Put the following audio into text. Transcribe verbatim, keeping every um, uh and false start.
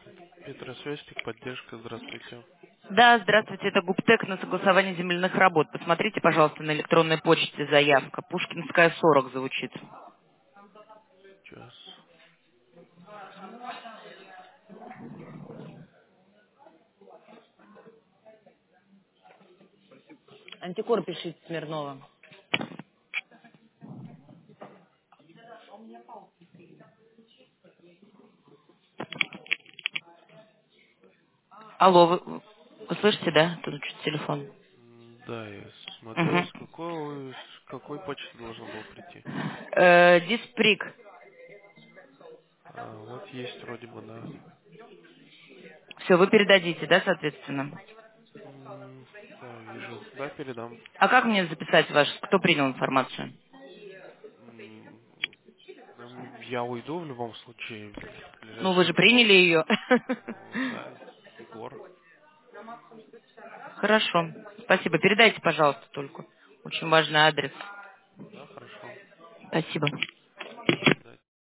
Петросвязь, техподдержка, здравствуйте. Да, здравствуйте, это Гуптек на согласование земельных работ. Посмотрите, пожалуйста, на электронной почте заявка. Пушкинская, сорок звучит. Сейчас. Антикор пишите Смирнова. Алло, вы, вы слышите, да? Тут чуть телефон. М, Да, я смотрел, Угу. с какой, с какой почты должен был прийти. Э, Дисприк. А, вот есть вроде бы, да. Все, вы передадите, да, соответственно? М, Да, вижу. Да, передам. А как мне записать ваш, кто принял информацию? М, м, Я уйду в любом случае. Ну, вы Ближайший же кабинет. приняли ее. Ну, да, Егор. Хорошо. Спасибо. Передайте, пожалуйста, только. Очень важный адрес. Да, хорошо. Спасибо.